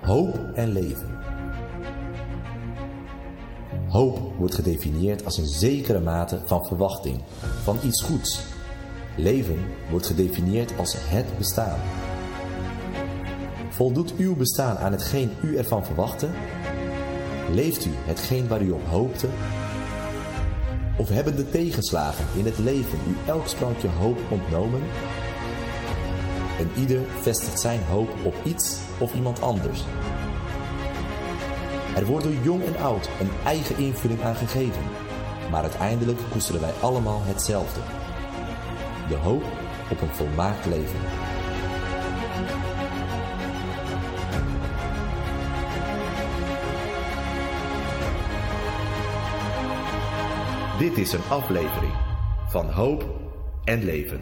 Hoop en leven. Hoop wordt gedefinieerd als een zekere mate van verwachting, van iets goeds. Leven wordt gedefinieerd als het bestaan. Voldoet uw bestaan aan hetgeen u ervan verwachtte? Leeft u hetgeen waar u op hoopte? Of hebben de tegenslagen in het leven u elk sprankje hoop ontnomen? En ieder vestigt zijn hoop op iets of iemand anders. Er wordt door jong en oud een eigen invulling aan gegeven, maar uiteindelijk koesteren wij allemaal hetzelfde: de hoop op een volmaakt leven. Dit is een aflevering van Hoop en Leven.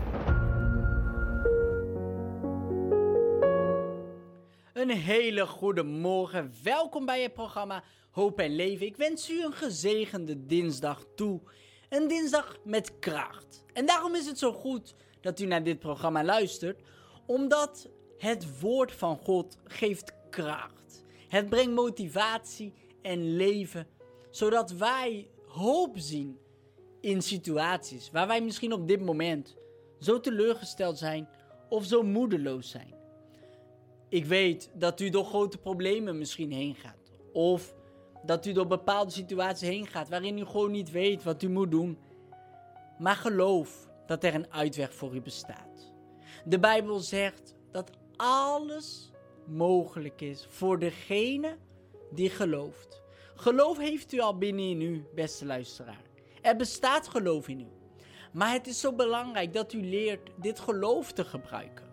Een hele goede morgen. Welkom bij het programma Hoop en Leven. Ik wens u een gezegende dinsdag toe. Een dinsdag met kracht. En daarom is het zo goed dat u naar dit programma luistert, omdat het woord van God geeft kracht. Het brengt motivatie en leven, zodat wij hoop zien in situaties waar wij misschien op dit moment zo teleurgesteld zijn of zo moedeloos zijn. Ik weet dat u door grote problemen misschien heen gaat. Of dat u door bepaalde situaties heen gaat waarin u gewoon niet weet wat u moet doen. Maar geloof dat er een uitweg voor u bestaat. De Bijbel zegt dat alles mogelijk is voor degene die gelooft. Geloof heeft u al binnenin u, beste luisteraar. Er bestaat geloof in u. Maar het is zo belangrijk dat u leert dit geloof te gebruiken.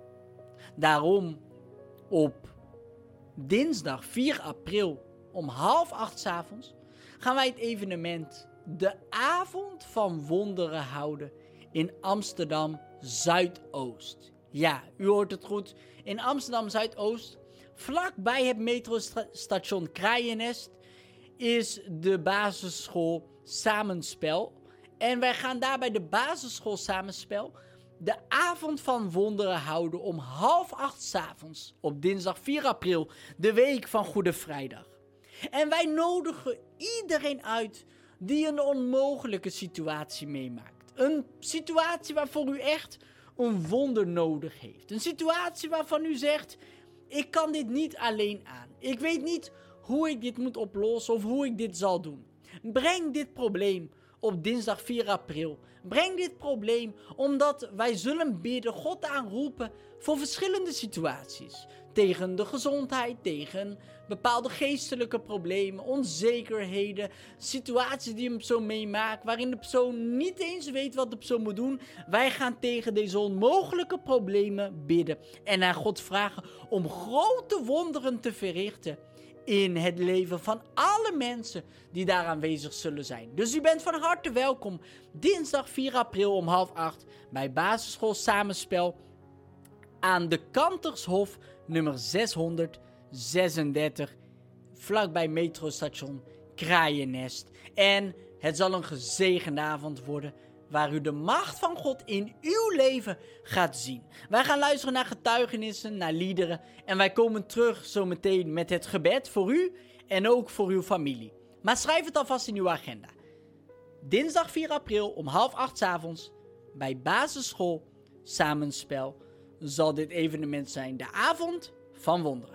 Daarom op dinsdag 4 april om 7:30 s'avonds gaan wij het evenement De Avond van Wonderen houden in Amsterdam Zuidoost. Ja, u hoort het goed. In Amsterdam Zuidoost, vlakbij het metrostation Kraaiennest, is de basisschool Samenspel. En wij gaan daar bij de basisschool Samenspel de Avond van Wonderen houden om 7:30 s'avonds op dinsdag 4 april, de week van Goede Vrijdag. En wij nodigen iedereen uit die een onmogelijke situatie meemaakt. Een situatie waarvoor u echt een wonder nodig heeft. Een situatie waarvan u zegt: ik kan dit niet alleen aan. Ik weet niet hoe ik dit moet oplossen of hoe ik dit zal doen. Breng dit probleem op dinsdag 4 april. Breng dit probleem omdat wij zullen bidden, God aanroepen voor verschillende situaties. Tegen de gezondheid, tegen bepaalde geestelijke problemen, onzekerheden, situaties die een persoon meemaakt, waarin de persoon niet eens weet wat de persoon moet doen. Wij gaan tegen deze onmogelijke problemen bidden en aan God vragen om grote wonderen te verrichten in het leven van alle mensen die daar aanwezig zullen zijn. Dus u bent van harte welkom dinsdag 4 april om 7:30 bij basisschool Samenspel aan de Kantershof nummer 636, vlakbij metrostation Kraaiennest. En het zal een gezegende avond worden waar u de macht van God in uw leven gaat zien. Wij gaan luisteren naar getuigenissen, naar liederen. En wij komen terug zometeen met het gebed voor u en ook voor uw familie. Maar schrijf het alvast in uw agenda. Dinsdag 4 april om 7:30 s'avonds bij basisschool Samenspel zal dit evenement zijn. De Avond van Wonderen.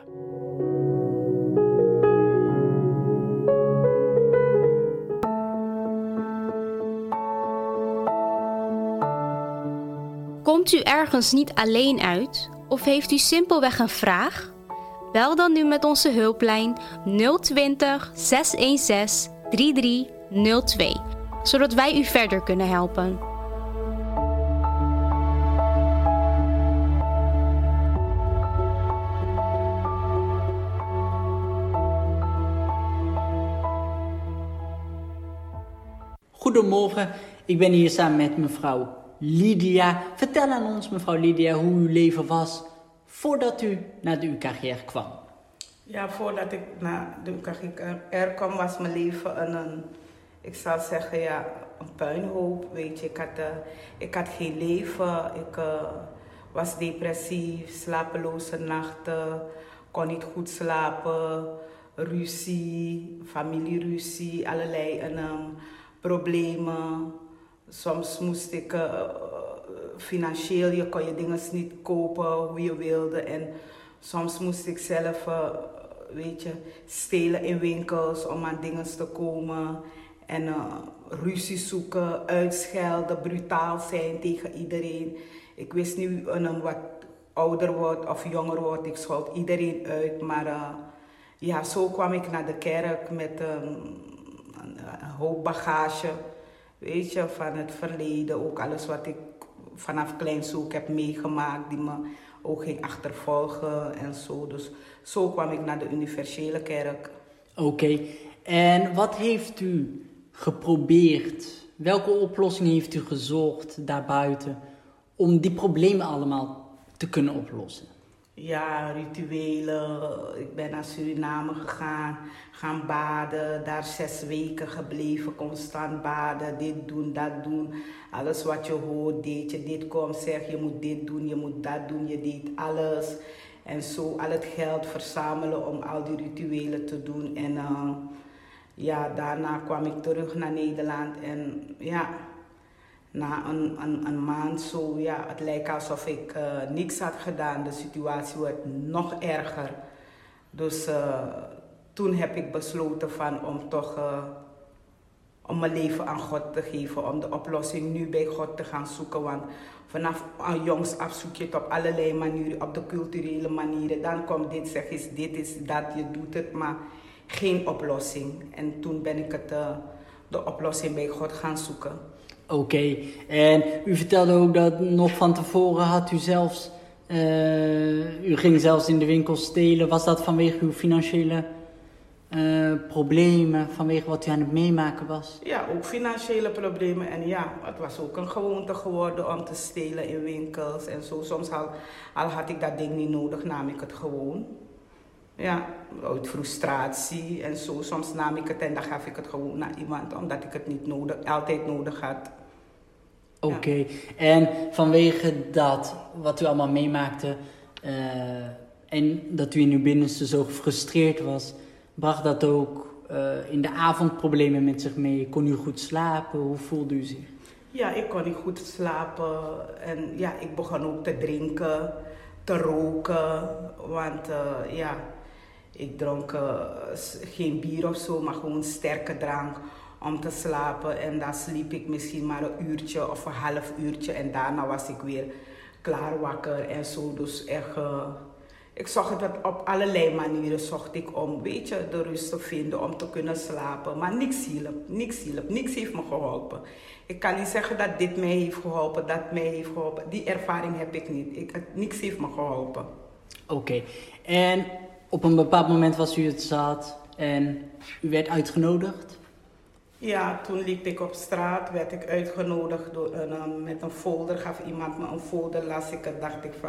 Komt u ergens niet alleen uit of heeft u simpelweg een vraag? Bel dan nu met onze hulplijn 020 616 3302, zodat wij u verder kunnen helpen. Goedemorgen, ik ben hier samen met mevrouw Lydia. Vertel aan ons, mevrouw Lydia, hoe uw leven was voordat u naar de UKGR kwam. Ja, voordat ik naar de UKGR kwam was mijn leven ik zal zeggen, een puinhoop. Weet je, ik had geen leven. Ik was depressief, slapeloze nachten, kon niet goed slapen, ruzie, familieruzie, allerlei problemen. Soms moest ik financieel, je kon je dingen niet kopen hoe je wilde. En soms moest ik zelf, stelen in winkels om aan dingen te komen. En ruzie zoeken, uitschelden, brutaal zijn tegen iedereen. Ik wist nu wat ouder wordt of jonger wordt, ik schot iedereen uit. Maar zo kwam ik naar de kerk met een hoop bagage. Weet je, van het verleden, ook alles wat ik vanaf kleins ook heb meegemaakt, die me ook ging achtervolgen en zo. Dus zo kwam ik naar de universele kerk. Oké, en wat heeft u geprobeerd? Welke oplossing heeft u gezocht daarbuiten om die problemen allemaal te kunnen oplossen? Ja, rituelen. Ik ben naar Suriname gegaan, gaan baden, daar 6 weken gebleven, constant baden, dit doen, dat doen. Alles wat je hoort, deed je, dit komt, zeg je moet dit doen, je moet dat doen, je deed alles. En zo al het geld verzamelen om al die rituelen te doen. En daarna kwam ik terug naar Nederland en na een maand zo, het lijkt alsof ik niks had gedaan. De situatie werd nog erger. Dus toen heb ik besloten om toch om mijn leven aan God te geven. Om de oplossing nu bij God te gaan zoeken. Want vanaf jongs af zoek je het op allerlei manieren, op de culturele manieren. Dan komt dit, zeg eens dit is dat, je doet het, maar geen oplossing. En toen ben ik de oplossing bij God gaan zoeken. Oké, en u vertelde ook dat nog van tevoren had u zelfs, u ging zelfs in de winkel stelen. Was dat vanwege uw financiële problemen, vanwege wat u aan het meemaken was? Ja, ook financiële problemen. En het was ook een gewoonte geworden om te stelen in winkels en zo. Soms al had ik dat ding niet nodig, nam ik het gewoon. Ja, uit frustratie en zo. Soms nam ik het en dan gaf ik het gewoon naar iemand, omdat ik het niet altijd nodig had. Oké, en vanwege dat, wat u allemaal meemaakte, en dat u in uw binnenste zo gefrustreerd was, bracht dat ook in de avond problemen met zich mee? Kon u goed slapen? Hoe voelde u zich? Ja, ik kon niet goed slapen en ik begon ook te drinken, te roken, want ik dronk geen bier of zo, maar gewoon sterke drank om te slapen. En dan sliep ik misschien maar een uurtje of een half uurtje en daarna was ik weer klaar wakker en zo. Dus echt, ik zocht het op allerlei manieren om, de rust te vinden, om te kunnen slapen. Maar niks heeft me geholpen. Ik kan niet zeggen dat dit mij heeft geholpen, dat mij heeft geholpen. Die ervaring heb ik niet. Niks heeft me geholpen. Oké, en op een bepaald moment was u het zat en u werd uitgenodigd? Ja, toen liep ik op straat, werd ik uitgenodigd met een folder. Gaf iemand me een folder, las ik het, dacht ik van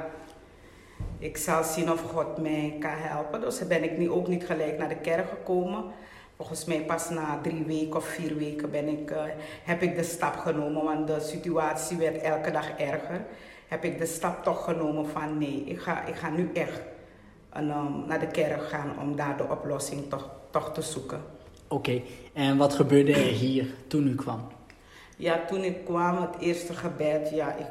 ik zal zien of God mij kan helpen. Dus ben ik nu ook niet gelijk naar de kerk gekomen. Volgens mij pas na 3 weken of 4 weken heb ik de stap genomen, want de situatie werd elke dag erger. Heb ik de stap toch genomen van nee, ik ga nu echt naar de kerk gaan om daar de oplossing toch te zoeken. Oké, en wat gebeurde er hier toen u kwam? Ja, toen ik kwam, het eerste gebed,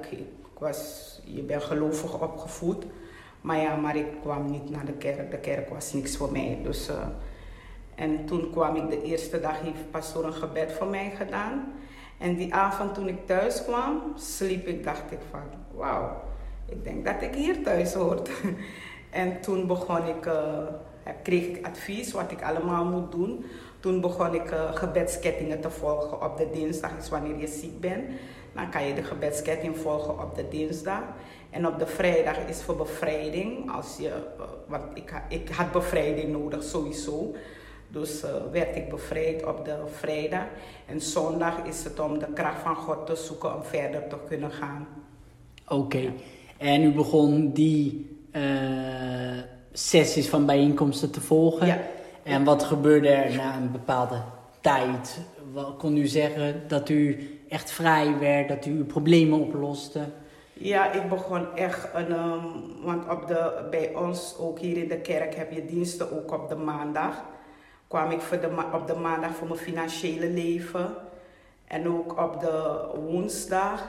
je bent gelovig opgevoed. Maar ik kwam niet naar de kerk. De kerk was niks voor mij. Dus, en toen kwam ik de eerste dag, heeft pastoor een gebed voor mij gedaan. En die avond toen ik thuis kwam, sliep ik, dacht ik van, wauw, ik denk dat ik hier thuis hoort. En toen kreeg ik advies wat ik allemaal moet doen. Toen begon ik gebedskettingen te volgen op de dinsdag. Dus wanneer je ziek bent, dan kan je de gebedsketting volgen op de dinsdag. En op de vrijdag is voor bevrijding. Want ik had bevrijding nodig sowieso. Dus werd ik bevrijd op de vrijdag. En zondag is het om de kracht van God te zoeken om verder te kunnen gaan. Oké. En u begon die sessies van bijeenkomsten te volgen. Ja. En wat gebeurde er na een bepaalde tijd? Kon u zeggen dat u echt vrij werd, dat u uw problemen oploste? Ja, ik begon echt, want bij ons ook hier in de kerk heb je diensten ook op de maandag. Kwam ik op de maandag voor mijn financiële leven. En ook op de woensdag.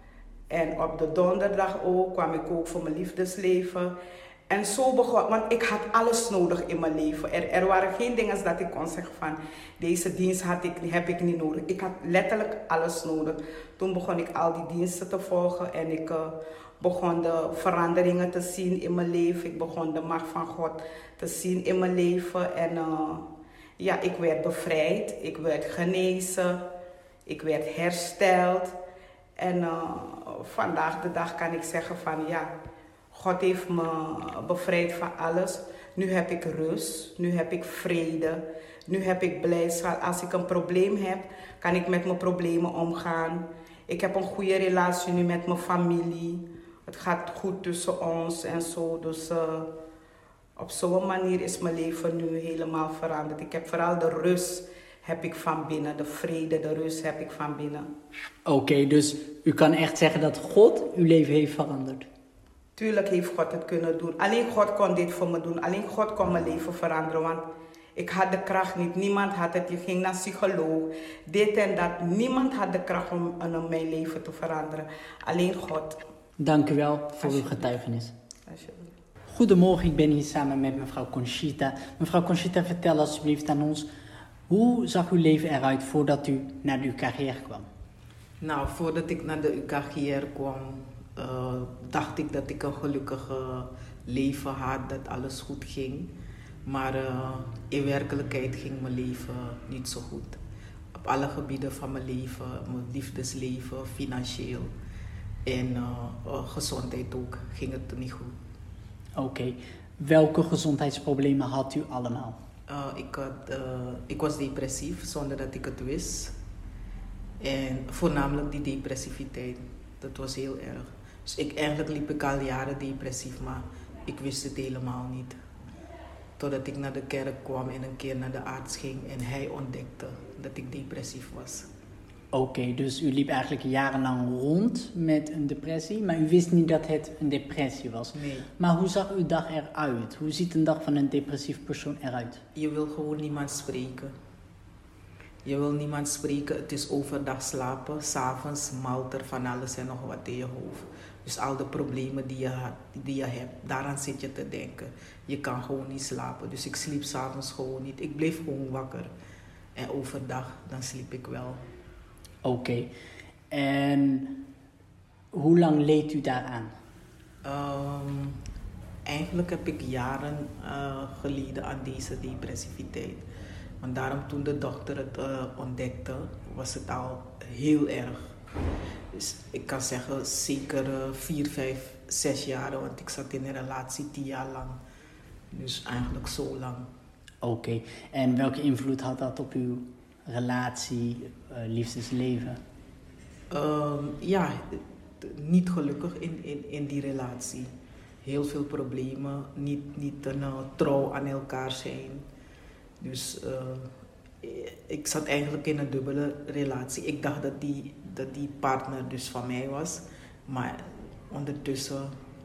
En op de donderdag ook kwam ik ook voor mijn liefdesleven. En zo begon, want ik had alles nodig in mijn leven. Er waren geen dingen dat ik kon zeggen van, deze dienst heb ik niet nodig. Ik had letterlijk alles nodig. Toen begon ik al die diensten te volgen en ik begon de veranderingen te zien in mijn leven. Ik begon de macht van God te zien in mijn leven. En ja, ik werd bevrijd, ik werd genezen, ik werd hersteld. En vandaag de dag kan ik zeggen van ja, God heeft me bevrijd van alles. Nu heb ik rust, nu heb ik vrede, nu heb ik blijdschap. Als ik een probleem heb, kan ik met mijn problemen omgaan. Ik heb een goede relatie nu met mijn familie. Het gaat goed tussen ons en zo. Dus op zo'n manier is mijn leven nu helemaal veranderd. Ik heb vooral de rust heb ik van binnen. De vrede, de rust heb ik van binnen. Oké, dus u kan echt zeggen dat God uw leven heeft veranderd? Tuurlijk heeft God het kunnen doen. Alleen God kon dit voor me doen. Alleen God kon mijn leven veranderen. Want ik had de kracht niet. Niemand had het. Je ging naar psycholoog. Dit en dat. Niemand had de kracht om mijn leven te veranderen. Alleen God. Dank u wel voor uw getuigenis. Goedemorgen, ik ben hier samen met mevrouw Conchita. Mevrouw Conchita, vertel alsjeblieft aan ons. Hoe zag uw leven eruit voordat u naar de UKGR kwam? Nou, voordat ik naar de UKGR kwam, dacht ik dat ik een gelukkig leven had, dat alles goed ging. Maar in werkelijkheid ging mijn leven niet zo goed. Op alle gebieden van mijn leven, mijn liefdesleven, financieel en gezondheid ook, ging het niet goed. Oké, welke gezondheidsproblemen had u allemaal? Ik was depressief zonder dat ik het wist. En voornamelijk die depressiviteit, dat was heel erg. Dus eigenlijk liep ik al jaren depressief, maar ik wist het helemaal niet. Totdat ik naar de kerk kwam en een keer naar de arts ging en hij ontdekte dat ik depressief was. Oké, dus u liep eigenlijk jarenlang rond met een depressie, maar u wist niet dat het een depressie was. Nee. Maar hoe zag uw dag eruit? Hoe ziet een dag van een depressief persoon eruit? Je wil gewoon niemand spreken. Je wil niemand spreken, het is overdag slapen, 's avonds malt er van alles en nog wat in je hoofd. Dus al de problemen die je hebt, daaraan zit je te denken. Je kan gewoon niet slapen, dus ik sliep 's avonds gewoon niet. Ik bleef gewoon wakker. En overdag, dan sliep ik wel. Oké, en hoe lang leed u daaraan? Eigenlijk heb ik jaren geleden aan deze depressiviteit. Want daarom toen de dokter het ontdekte, was het al heel erg. Dus ik kan zeggen zeker 4, 5, 6 jaar, want ik zat in een relatie 10 jaar lang. Dus eigenlijk zo lang. Oké, en welke invloed had dat op uw relatie, liefdesleven? Ja, niet gelukkig in die relatie. Heel veel problemen, niet trouw aan elkaar zijn. Dus ik zat eigenlijk in een dubbele relatie. Ik dacht dat die partner dus van mij was. Maar ondertussen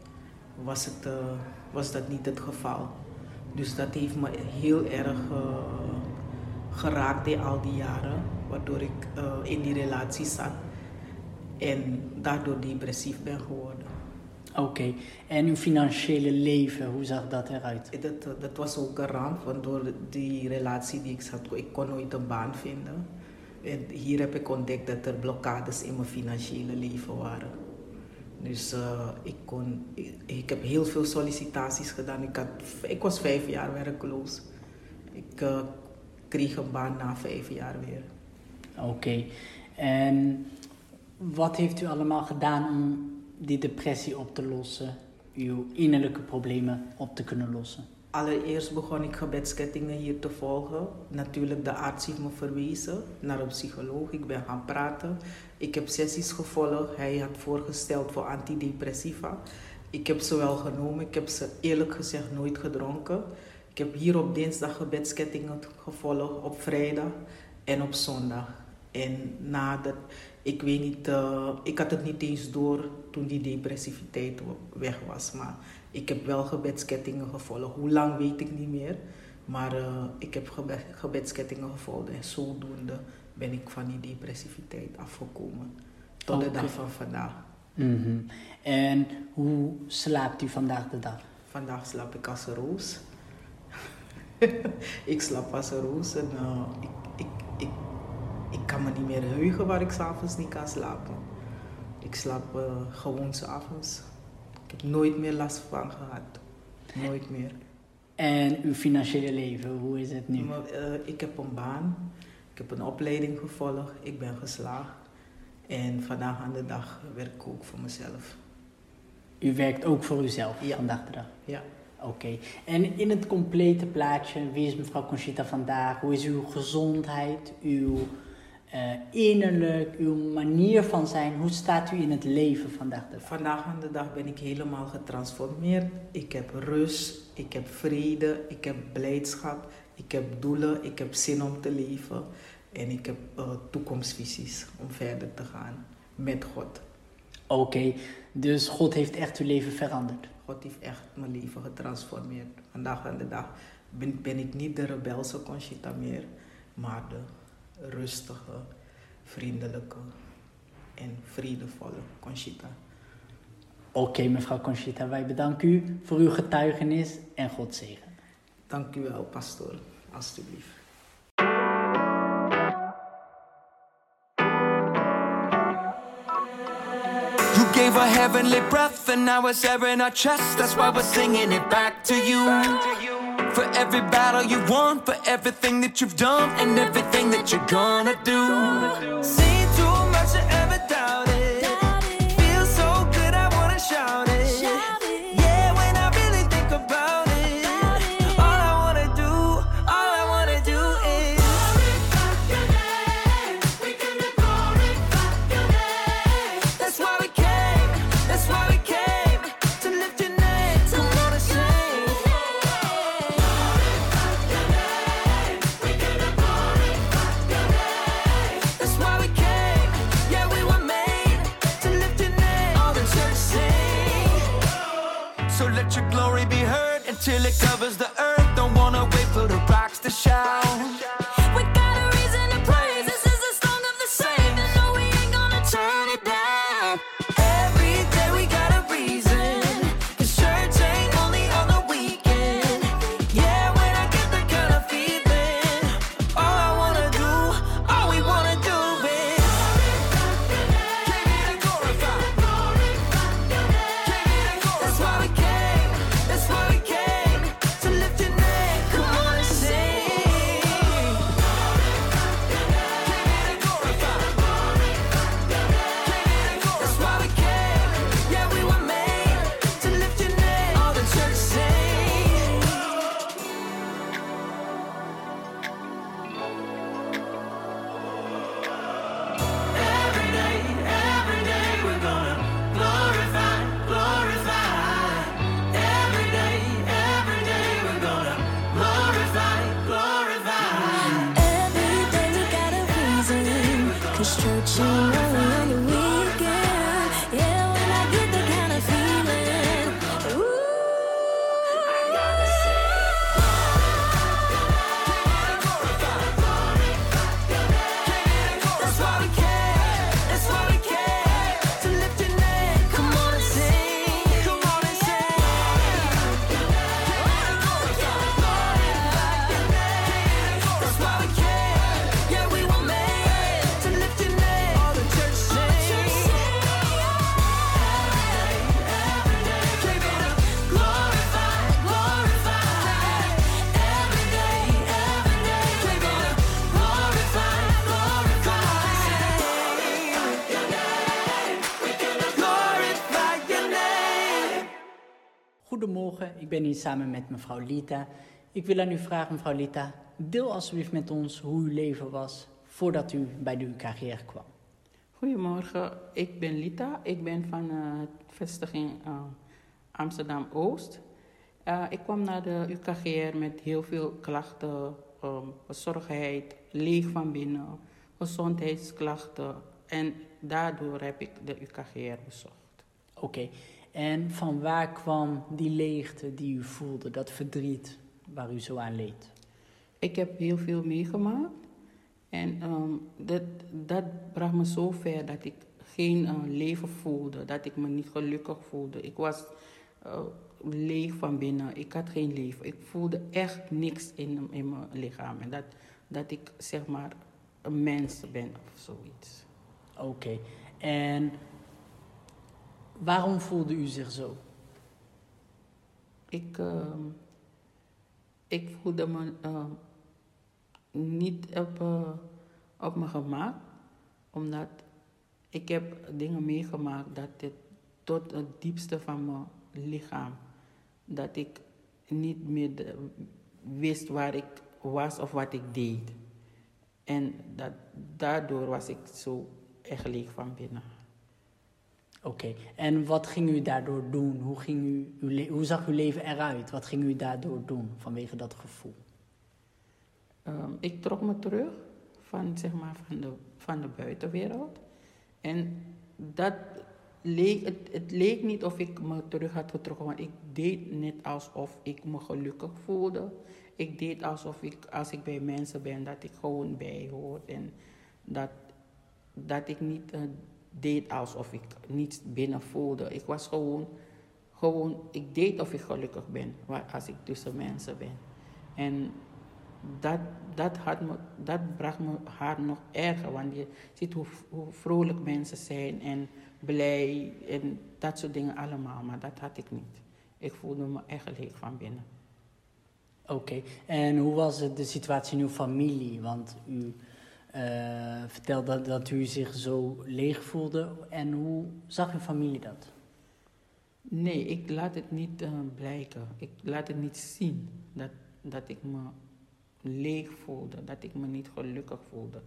was dat niet het geval. Dus dat heeft me heel erg geraakt in al die jaren. Waardoor ik in die relatie zat. En daardoor depressief ben geworden. Oké, en uw financiële leven, hoe zag dat eruit? Dat was ook een ramp, want door die relatie die ik zat, ik kon nooit een baan vinden. En hier heb ik ontdekt dat er blokkades in mijn financiële leven waren. Dus ik heb heel veel sollicitaties gedaan. Ik was 5 jaar werkloos. Ik kreeg een baan na 5 jaar weer. Oké, en wat heeft u allemaal gedaan om die depressie op te lossen, uw innerlijke problemen op te kunnen lossen? Allereerst begon ik gebedskettingen hier te volgen. Natuurlijk, de arts heeft me verwezen naar een psycholoog. Ik ben gaan praten. Ik heb sessies gevolgd. Hij had voorgesteld voor antidepressiva. Ik heb ze wel genomen. Ik heb ze eerlijk gezegd nooit gedronken. Ik heb hier op dinsdag gebedskettingen gevolgd, op vrijdag en op zondag. En Ik weet niet, ik had het niet eens door toen die depressiviteit weg was. Maar ik heb wel gebedskettingen gevolgd. Hoe lang weet ik niet meer. Maar ik heb gebedskettingen gevolgd en zodoende ben ik van die depressiviteit afgekomen. Tot de dag van vandaag. Mm-hmm. En hoe slaapt u vandaag de dag? Vandaag slaap ik als een roos. Ik slaap als een roos en ik kan me niet meer heugen waar ik 's avonds niet kan slapen. Ik slaap gewoon 's avonds. Ik heb nooit meer last van gehad. Nooit meer. En uw financiële leven, hoe is het nu? Ik heb een baan. Ik heb een opleiding gevolgd. Ik ben geslaagd. En vandaag aan de dag werk ik ook voor mezelf. U werkt ook voor uzelf vandaag de dag? Ja. Oké. En in het complete plaatje, wie is mevrouw Conchita vandaag? Hoe is uw gezondheid, uw innerlijk, uw manier van zijn? Hoe staat u in het leven vandaag de dag? Vandaag aan de dag ben ik helemaal getransformeerd. Ik heb rust, ik heb vrede, ik heb blijdschap, ik heb doelen, ik heb zin om te leven. En ik heb toekomstvisies om verder te gaan met God. Oké, dus God heeft echt uw leven veranderd? God heeft echt mijn leven getransformeerd. Vandaag aan de dag ben ik niet de rebelse Conchita meer, maar de rustige, vriendelijke en vredevolle Conchita. Oké, mevrouw Conchita, wij bedanken u voor uw getuigenis en God zegen. Dank u wel, pastoor, alstublieft. You gave a heavenly breath and now it's air in our chest. That's why we're singing it back to you. For every battle you won, for everything that you've done, and everything that you're gonna do. Seen too much to ever doubt it. Feels so good I wanna shout it. Yeah, when I really think about it, all I wanna do is glorify your name. We're gonna glorify your name. That's why we came to lift your name. Come on and sing. That's why we came. Yeah, we were made to lift your name. All the church sing. So let your glory be heard until it covers the earth. Don't wanna wait for the rocks to shout. We got a reason to praise. This is the song of the saved. And no, we ain't gonna turn it down. Every day we got a reason. 'Cause church ain't only on the weekend. Yeah, when I get that kind of feeling, all I wanna do, all we wanna do is glorify. That's why we came to lift your name. Come on and sing. That's why we came. Yeah, we were made to lift your name. All the church sing. Every day we're gonna glorify. Every day we're gonna glorify. Every day we got a reason. 'Cause church ain't only on the weekend. Yeah, when I get that kind of feeling. That's why we came to lift your name. Come on and sing. That's why we came. Yeah, we were made to lift your name. All the church sing. Glorify. Every day. Glorify your name. Goedemorgen, ik ben hier samen met mevrouw Lita. Ik wil aan u vragen, mevrouw Lita, deel alsjeblieft met ons hoe uw leven was voordat u bij de UKGR kwam. Goedemorgen, ik ben Lita. Ik ben van de vestiging Amsterdam-Oost. Ik kwam naar de UKGR met heel veel klachten, bezorgdheid, leeg van binnen, gezondheidsklachten En daardoor heb ik de UKGR bezocht. Oké, en van waar kwam die leegte die u voelde, dat verdriet waar u zo aan leed? Ik heb heel veel meegemaakt. En dat bracht me zo ver dat ik geen leven voelde. Dat ik me niet gelukkig voelde. Ik was leeg van binnen. Ik had geen leven. Ik voelde echt niks in mijn lichaam. En dat ik zeg maar een mens ben of zoiets. Oké, en waarom voelde u zich zo? Ik voelde me niet op mijn gemak, omdat ik heb dingen meegemaakt dat het tot het diepste van mijn lichaam, dat ik niet meer wist waar ik was of wat ik deed. En daardoor was ik zo echt leeg van binnen. Oké, en wat ging u daardoor doen? Hoe zag uw leven eruit? Wat ging u daardoor doen vanwege dat gevoel? Ik trok me terug van, zeg maar, van de buitenwereld. En het leek niet of ik me terug had getrokken, want ik deed net alsof ik me gelukkig voelde. Ik deed alsof als ik bij mensen ben, dat ik gewoon bij hoor. En dat ik niet deed alsof ik niets binnen voelde. Ik was gewoon, ik deed of ik gelukkig ben als ik tussen mensen ben. En dat bracht me haar nog erger, want je ziet hoe vrolijk mensen zijn en blij en dat soort dingen allemaal, maar dat had ik niet. Ik voelde me echt leeg van binnen. Oké, en hoe was het de situatie in uw familie? Want u vertelde dat u zich zo leeg voelde. En hoe zag uw familie dat? Nee, ik laat het niet blijken. Ik laat het niet zien dat ik me leeg voelde, dat ik me niet gelukkig voelde.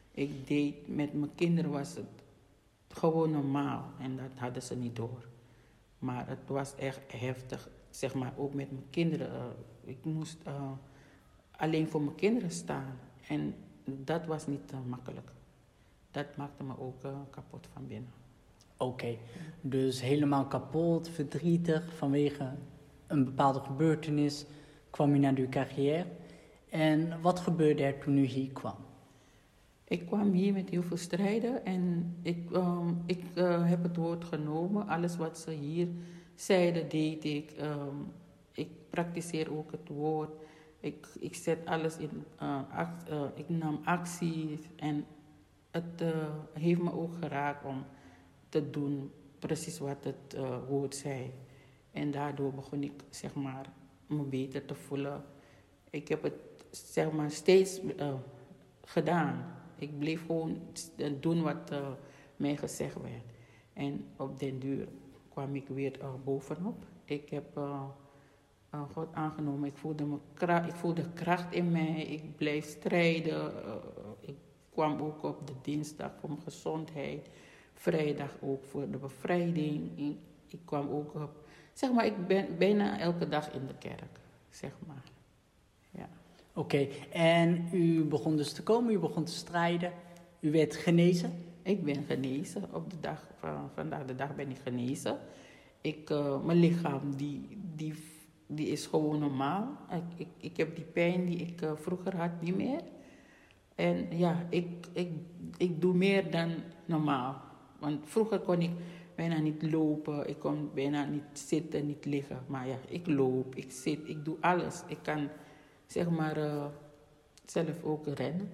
Met mijn kinderen was het gewoon normaal en dat hadden ze niet door. Maar het was echt heftig, zeg maar, ook met mijn kinderen. Ik moest alleen voor mijn kinderen staan en dat was niet makkelijk. Dat maakte me ook kapot van binnen. Oké, dus helemaal kapot, verdrietig vanwege een bepaalde gebeurtenis kwam u naar de UKGR. En wat gebeurde er toen u hier kwam? Ik kwam hier met heel veel strijden en ik heb het woord genomen. Alles wat ze hier zeiden, deed ik. Ik praktiseer ook het woord. Ik zet alles in ik nam actie en het heeft me ook geraakt om te doen precies wat het woord zei. En daardoor begon ik, zeg maar, me beter te voelen. Ik heb het, zeg maar, steeds gedaan. Ik bleef gewoon doen wat mij gezegd werd. En op den duur kwam ik weer bovenop. Ik heb God aangenomen. Ik voelde kracht in mij. Ik bleef strijden. Ik kwam ook op de dinsdag voor mijn gezondheid. Vrijdag ook voor de bevrijding. Ik kwam ook op... Zeg maar, ik ben bijna elke dag in de kerk. Zeg maar. Ja. Oké, en u begon dus te komen, u begon te strijden. U werd genezen? Ik ben genezen. Op de dag vandaag de dag ben ik genezen. Mijn lichaam die is gewoon normaal. Ik heb die pijn die ik vroeger had niet meer. En ja, ik doe meer dan normaal. Want vroeger kon ik bijna niet lopen. Ik kon bijna niet zitten, niet liggen. Maar ja, ik loop, ik zit, ik doe alles. Ik kan, zeg maar, zelf ook rennen.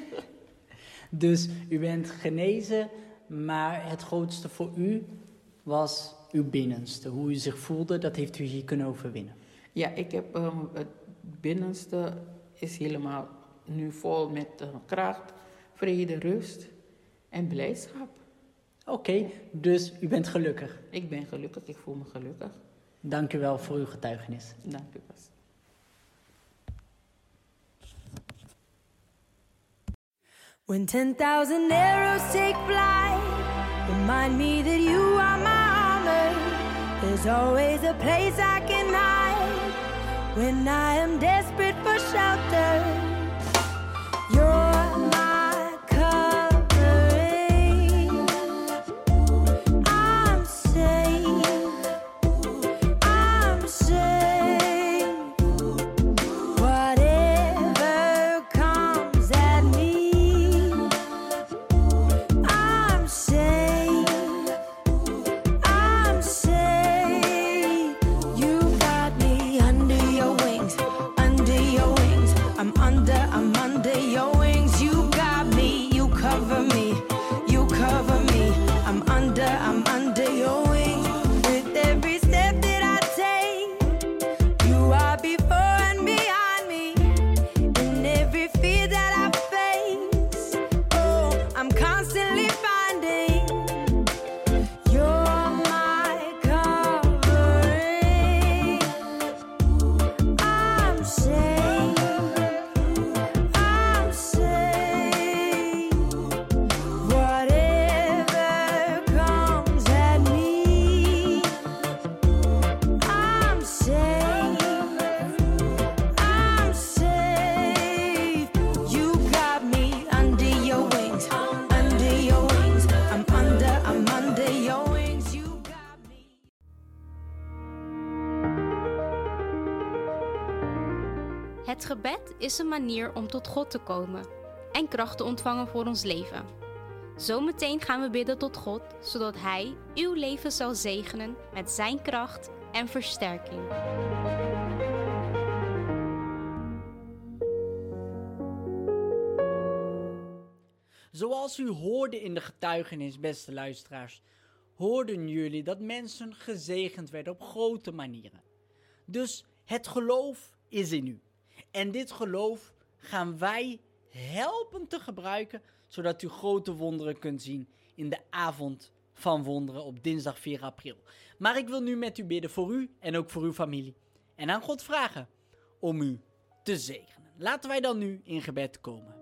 Dus u bent genezen, maar het grootste voor u was uw binnenste. Hoe u zich voelde, dat heeft u hier kunnen overwinnen. Ja, ik heb het binnenste is helemaal nu vol met kracht, vrede, rust en blijdschap. Oké, dus u bent gelukkig. Ik ben gelukkig, ik voel me gelukkig. Dank u wel voor uw getuigenis. Dank u wel. When 10,000 arrows take flight, remind me that you are my armor. There's always a place I can hide when I am desperate for shelter. You're my covering. Het gebed is een manier om tot God te komen en kracht te ontvangen voor ons leven. Zometeen gaan we bidden tot God, zodat Hij uw leven zal zegenen met zijn kracht en versterking. Zoals u hoorde in de getuigenis, beste luisteraars, hoorden jullie dat mensen gezegend werden op grote manieren. Dus het geloof is in u. En dit geloof gaan wij helpen te gebruiken, zodat u grote wonderen kunt zien in de avond van wonderen op dinsdag 4 april. Maar ik wil nu met u bidden voor u en ook voor uw familie. En aan God vragen om u te zegenen. Laten wij dan nu in gebed komen.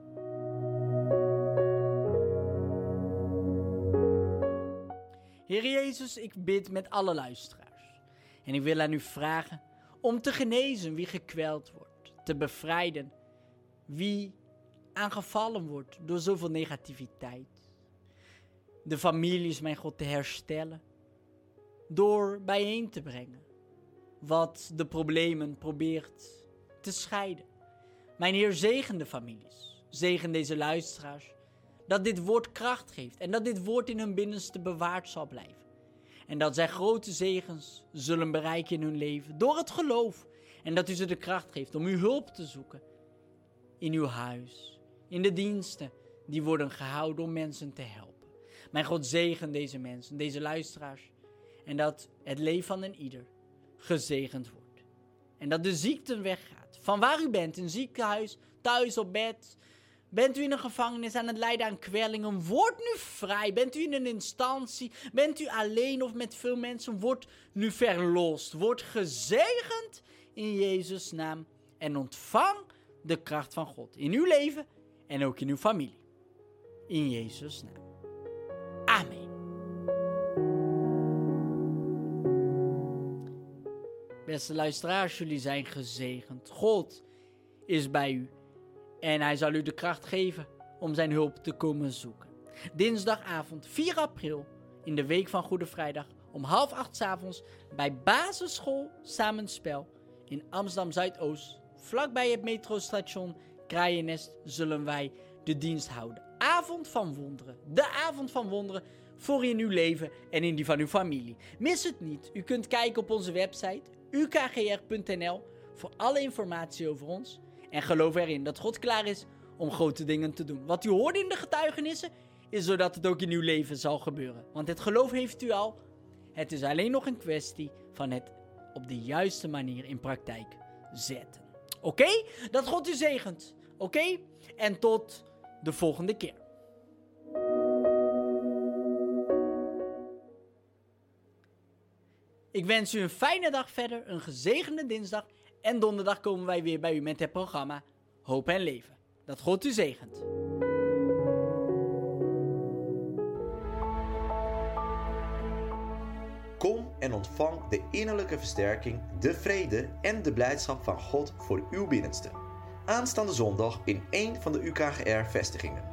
Heer Jezus, ik bid met alle luisteraars. En ik wil aan u vragen om te genezen wie gekweld wordt. Te bevrijden wie aangevallen wordt door zoveel negativiteit. De families, mijn God, te herstellen. Door bijeen te brengen wat de problemen probeert te scheiden. Mijn Heer, zegen de families. Zegen deze luisteraars. Dat dit woord kracht geeft en dat dit woord in hun binnenste bewaard zal blijven. En dat zij grote zegens zullen bereiken in hun leven door het geloof. En dat u ze de kracht geeft om uw hulp te zoeken in uw huis. In de diensten die worden gehouden om mensen te helpen. Mijn God, zegen deze mensen, deze luisteraars. En dat het leven van een ieder gezegend wordt. En dat de ziekte weggaat. Van waar u bent, in een ziekenhuis, thuis op bed. Bent u in een gevangenis aan het lijden aan kwellingen? Word nu vrij. Bent u in een instantie? Bent u alleen of met veel mensen? Word nu verlost. Word gezegend in Jezus' naam. En ontvang de kracht van God in uw leven en ook in uw familie. In Jezus' naam. Amen. Beste luisteraars, jullie zijn gezegend. God is bij u. En hij zal u de kracht geven om zijn hulp te komen zoeken. Dinsdagavond 4 april in de week van Goede Vrijdag om 7:30 'avonds bij basisschool Samenspel in Amsterdam Zuidoost. Vlakbij het metrostation Kraaiennest zullen wij de dienst houden. Avond van wonderen. De avond van wonderen voor in uw leven en in die van uw familie. Mis het niet. U kunt kijken op onze website ukgr.nl voor alle informatie over ons. En geloof erin dat God klaar is om grote dingen te doen. Wat u hoorde in de getuigenissen is zodat het ook in uw leven zal gebeuren. Want het geloof heeft u al. Het is alleen nog een kwestie van het op de juiste manier in praktijk zetten. Oké? Dat God u zegent. Oké? En tot de volgende keer. Ik wens u een fijne dag verder, een gezegende dinsdag. En donderdag komen wij weer bij u met het programma Hoop en Leven. Dat God u zegent. Kom en ontvang de innerlijke versterking, de vrede en de blijdschap van God voor uw binnenste. Aanstaande zondag in een van de UKGR-vestigingen.